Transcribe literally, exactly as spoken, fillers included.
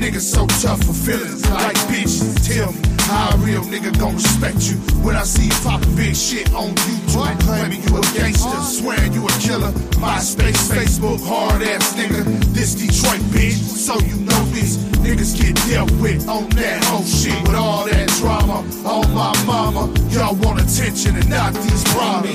Niggas so tough for feelings like bitches. Tell me how a real nigga gon' respect you when I see you poppin' big shit on YouTube, claiming you a gangster, swearing you a killer. MySpace, Facebook, hard ass nigga. This Detroit bitch, so you know this. Niggas get dealt with on that whole shit with all that drama. On my mama, y'all want attention and not these problems.